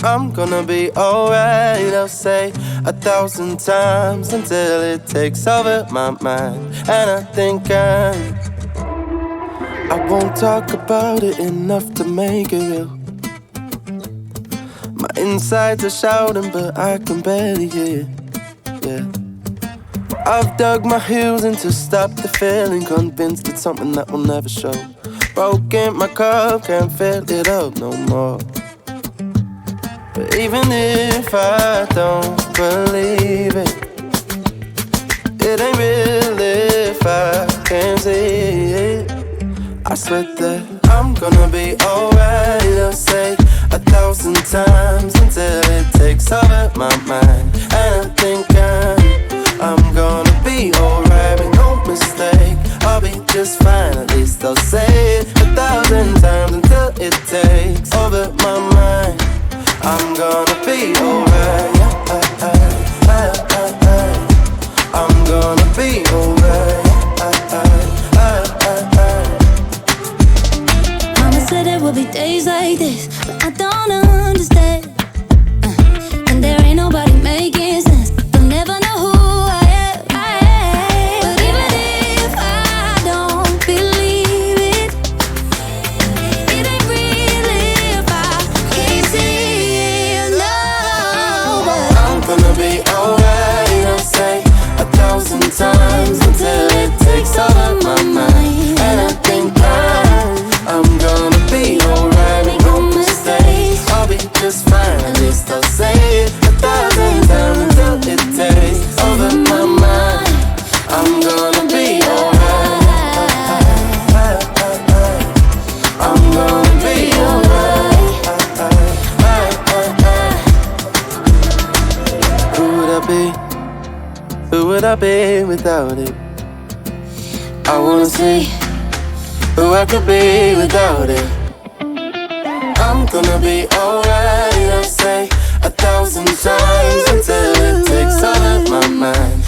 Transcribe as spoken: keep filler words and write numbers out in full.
I'm gonna be alright, I'll say a thousand times until it takes over my mind. And I think I'm I won't talk about it enough to make it real. My insides are shouting, but I can barely hear. Yeah, I've dug my heels in to stop the feeling, convinced it's something that will never show. Broken my cup, can't fill it up no more. But even if I don't believe it, it ain't real if I can't see it. I swear that I'm gonna be alright, I'll say a thousand times until it takes over my mind. And I think I'm, I'm gonna be alright, make no mistake, I'll be just fine, at least I'll say it a thousand times until it takes over my mind. I'm gonna be alright, I'm gonna be alright. Mama said there will be days like this, but I don't understand. uh, And there ain't nobody making sense, they'll never know who I am, I am. But even if I don't believe it, it ain't real if I can't see it, no. But I'm gonna be alright, I'll say a thousand times until it takes over my mind. And I think I'm, I'm gonna be alright, make no mistakes, I'll be just fine, at least I'll say it a thousand times until it takes over my mind. I'm gonna be alright, I'm gonna be alright. Who would I be? Who would I be without it? I wanna see who I could be without it. I'm gonna be alright, I'll say a thousand times until it takes over my mind.